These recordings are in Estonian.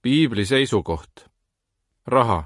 Piibli seisukoht. Raha.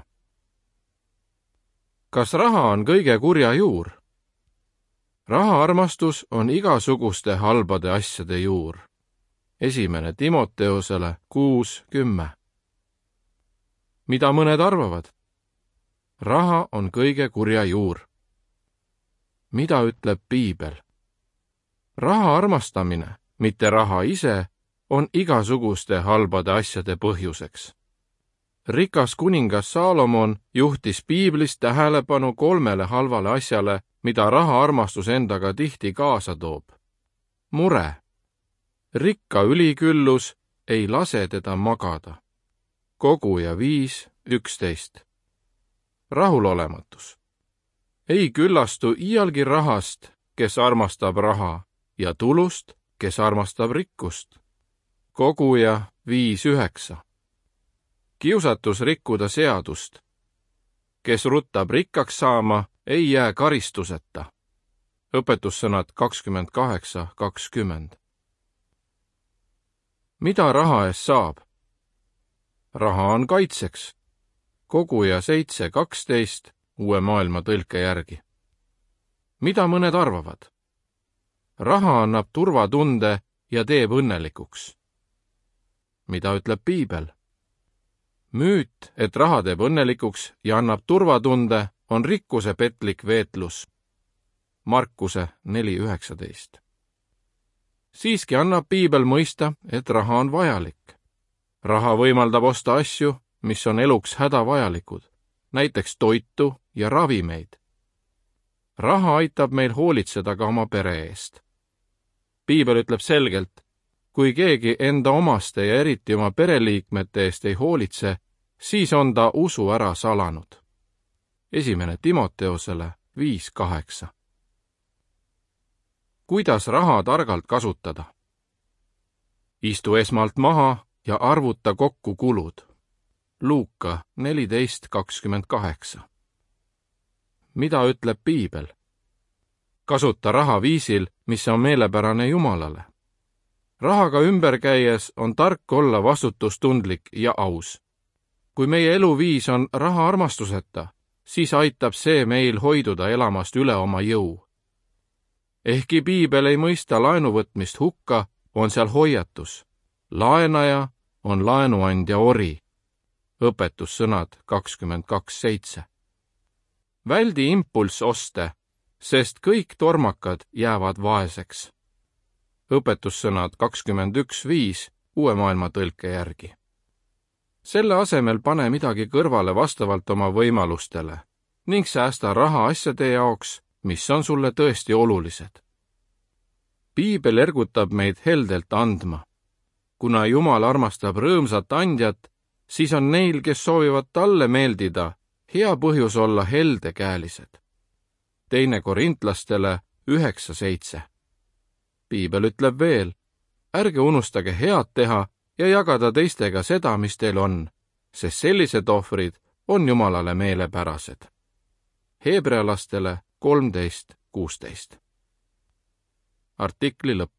Kas raha on kõige kurja juur? Rahaarmastus on igasuguste halbade asjade juur. 1. Timoteusele 6:10. Mida mõned arvavad? Raha on kõige kurja juur. Mida ütleb Piibel? Raha armastamine, mitte raha ise, on igasuguste halbade asjade põhjuseks. Rikas kuningas Saalomon juhtis Piiblis tähelepanu 3 halvale asjale, mida rahaarmastus endaga tihti kaasa toob. Mure. Rikka üliküllus ei lase teda magada. Koguja 5:11. Rahulolematus. Ei küllastu iialgi rahast, kes armastab raha, ja tulust, kes armastab rikkust. Koguja 5:9. Kiusatus rikkuda seadust. Kes ruttab rikkaks saama, ei jää karistuseta. Õpetussõnad 28:20. Mida raha eest saab? Raha on kaitseks. Koguja 7:12 Uue maailma tõlke järgi. Mida mõned arvavad? Raha annab turvatunde ja teeb õnnelikuks. Mida ütleb Piibel? Müüt, et raha teeb õnnelikuks ja annab turvatunde, on rikkuse petlik veetlus. Markuse 4:19. Siiski annab Piibel mõista, et raha on vajalik. Raha võimaldab osta asju, mis on eluks hädavajalikud, näiteks toitu ja ravimeid. Raha aitab meil hoolitseda ka oma pere eest. Piibel ütleb selgelt, kui keegi enda omaste ja eriti oma pereliikmete eest ei hoolitse, siis on ta usu ära salanud. 1. Timoteusele 5:8. Kuidas raha targalt kasutada? Istu esmalt maha ja arvuta kokku kulud. Luuka 14:28. Mida ütleb Piibel? Kasuta raha viisil, mis on meelepärane Jumalale. Rahaga ümber käies on tark olla vastutustundlik ja aus. Kui meie eluviis on raha armastuseta, siis aitab see meil hoiduda elamast üle oma jõu. Ehkki Piibel ei mõista laenuvõtmist hukka, on seal hoiatus. Laenaja on laenuandja ori. Õpetussõnad 22:7. Väldi impulssoste, sest kõik tormakad jäävad vaeseks. Õpetussõnad 21:5 Uue maailma tõlke järgi. Selle asemel pane midagi kõrvale vastavalt oma võimalustele ning säästa raha asjade jaoks, mis on sulle tõesti olulised. Piibel ergutab meid heldelt andma. Kuna Jumal armastab rõõmsat andjat, siis on neil, kes soovivad talle meeldida, hea põhjus olla heldekäelised. 2. Korintlastele 9:7. Piibel ütleb veel, ärge unustage head teha ja jagada teistega seda, mis teil on, sest sellised ohvrid on Jumalale meelepärased. Hebrealastele 13:16. Artikli lõpp.